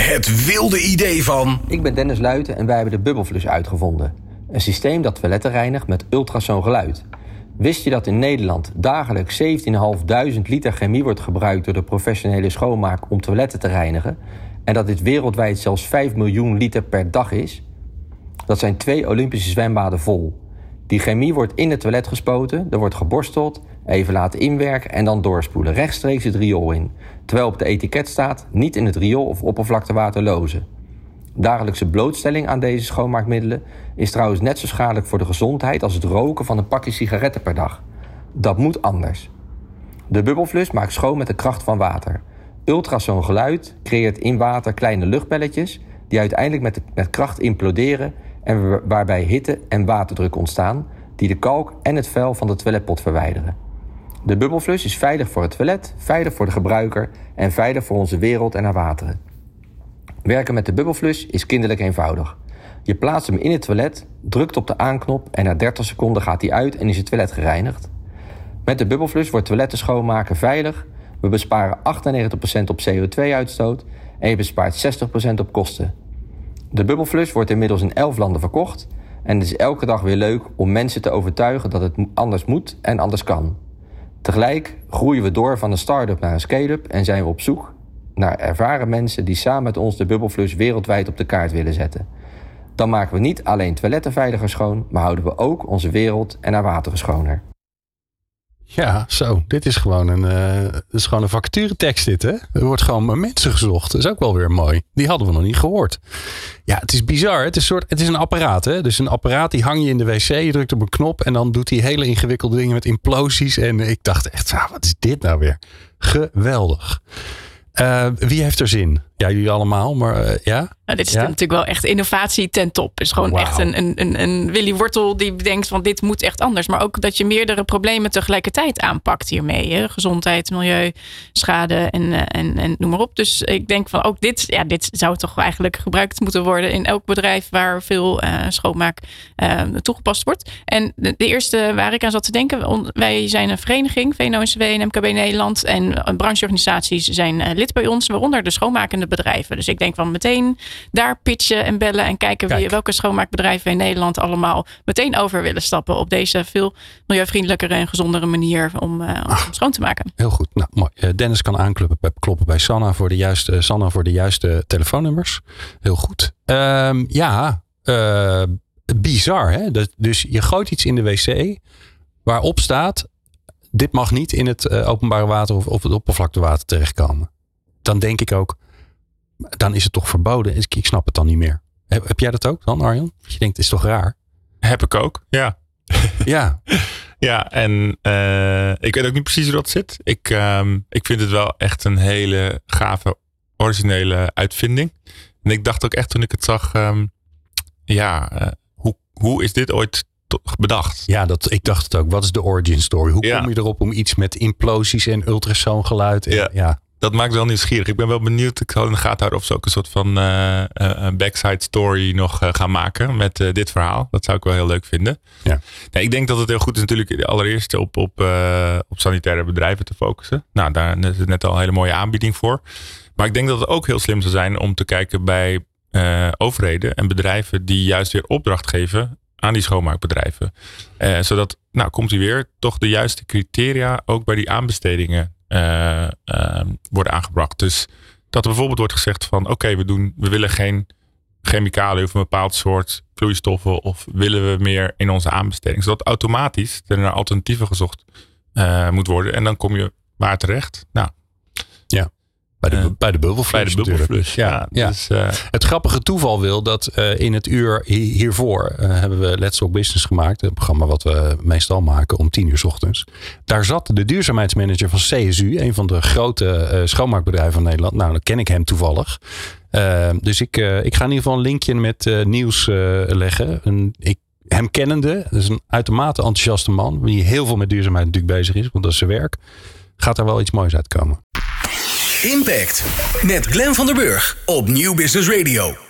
Het wilde idee van... Ik ben Dennis Luiten en wij hebben de Bubbelflush uitgevonden. Een systeem dat toiletten reinigt met ultrasoongeluid. Wist je dat in Nederland dagelijks 17.500 liter chemie wordt gebruikt door de professionele schoonmaak om toiletten te reinigen? En dat dit wereldwijd zelfs 5 miljoen liter per dag is? Dat zijn 2 Olympische zwembaden vol. Die chemie wordt in het toilet gespoten, er wordt geborsteld, even laten inwerken en dan doorspoelen, rechtstreeks het riool in. Terwijl op de etiket staat, niet in het riool of oppervlaktewater lozen. Dagelijkse blootstelling aan deze schoonmaakmiddelen is trouwens net zo schadelijk voor de gezondheid als het roken van een pakje sigaretten per dag. Dat moet anders. De Bubbelflush maakt schoon met de kracht van water. Ultrasoongeluid creëert in water kleine luchtbelletjes die uiteindelijk met kracht imploderen en waarbij hitte en waterdruk ontstaan die de kalk en het vuil van de toiletpot verwijderen. De Bubbelflush is veilig voor het toilet, veilig voor de gebruiker en veilig voor onze wereld en haar wateren. Werken met de Bubbelflush is kinderlijk eenvoudig. Je plaatst hem in het toilet, drukt op de aanknop en na 30 seconden gaat hij uit en is het toilet gereinigd. Met de Bubbelflush wordt toiletten schoonmaken veilig. We besparen 98% op CO2-uitstoot en je bespaart 60% op kosten. De Bubbelflush wordt inmiddels in 11 landen verkocht en het is elke dag weer leuk om mensen te overtuigen dat het anders moet en anders kan. Tegelijk groeien we door van een start-up naar een scale-up en zijn we op zoek naar ervaren mensen die samen met ons de Bubbelflush wereldwijd op de kaart willen zetten. Dan maken we niet alleen toiletten veiliger schoon, maar houden we ook onze wereld en haar wateren schoner. Ja, zo. Dit is gewoon een vacaturetekst dit, hè? Er wordt gewoon met mensen gezocht. Dat is ook wel weer mooi. Die hadden we nog niet gehoord. Ja, het is bizar. Het is een apparaat, hè? Dus een apparaat die hang je in de wc. Je drukt op een knop en dan doet hij hele ingewikkelde dingen met implosies. En ik dacht echt, wat is dit nou weer? Geweldig. Wie heeft er zin? Ja, jullie allemaal, maar ja? Nou, dit is natuurlijk wel echt innovatie ten top. Het is gewoon echt een Willy Wortel die bedenkt van dit moet echt anders. Maar ook dat je meerdere problemen tegelijkertijd aanpakt hiermee. Hè? Gezondheid, milieu, schade en noem maar op. Dus ik denk van ook dit zou toch eigenlijk gebruikt moeten worden in elk bedrijf waar veel schoonmaak toegepast wordt. En de eerste waar ik aan zat te denken, wij zijn een vereniging, VNO-NCW en MKB Nederland. En brancheorganisaties zijn lid bij ons, waaronder de schoonmakende bedrijven. Dus ik denk van meteen daar pitchen en bellen en kijken welke schoonmaakbedrijven in Nederland allemaal meteen over willen stappen op deze veel milieuvriendelijkere en gezondere manier om schoon te maken. Heel goed. Nou, mooi. Dennis kan aankloppen bij Sanna voor de juiste telefoonnummers. Heel goed. Bizar, hè? Dus je gooit iets in de wc waarop staat, dit mag niet in het openbare water of het oppervlaktewater terechtkomen. Dan denk ik ook, dan is het toch verboden. Ik snap het dan niet meer. Heb jij dat ook dan, Arjan? Je denkt, het is toch raar? Heb ik ook, ja. Ja. Ja, en ik weet ook niet precies hoe dat zit. Ik vind het wel echt een hele gave, originele uitvinding. En ik dacht ook echt toen ik het zag, hoe is dit ooit bedacht? Ja, ik dacht het ook. Wat is de origin story? Hoe kom je erop om iets met implosies en ultrasoongeluid? Ja. Dat maakt wel nieuwsgierig. Ik ben wel benieuwd. Ik zal in de gaten houden of ze ook een soort van backside story nog gaan maken met dit verhaal. Dat zou ik wel heel leuk vinden. Ja. Nee, ik denk dat het heel goed is natuurlijk allereerst op sanitaire bedrijven te focussen. Nou, daar is net al een hele mooie aanbieding voor. Maar ik denk dat het ook heel slim zou zijn om te kijken bij overheden en bedrijven die juist weer opdracht geven aan die schoonmaakbedrijven. Zodat, komt u weer, toch de juiste criteria ook bij die aanbestedingen worden aangebracht. Dus dat er bijvoorbeeld wordt gezegd van we willen geen chemicaliën of een bepaald soort vloeistoffen of willen we meer in onze aanbesteding. Zodat automatisch er naar alternatieven gezocht moet worden. En dan kom je waar terecht? Nou, ja. Bij de Bubbelflush. Bij de Bubbelflush, ja. Dus, het grappige toeval wil dat in het uur hiervoor hebben we Let's Talk Business gemaakt. Het programma wat we meestal maken om 10:00 ochtends. Daar zat de duurzaamheidsmanager van CSU. Een van de grote schoonmaakbedrijven van Nederland. Nou, dan ken ik hem toevallig. Dus ik ga in ieder geval een linkje met nieuws leggen. Hem kennende, dat is een uitermate enthousiaste man. Die heel veel met duurzaamheid natuurlijk bezig is. Want dat is zijn werk. Gaat daar wel iets moois uitkomen. Impact met Glenn van der Burg op Nieuw Business Radio.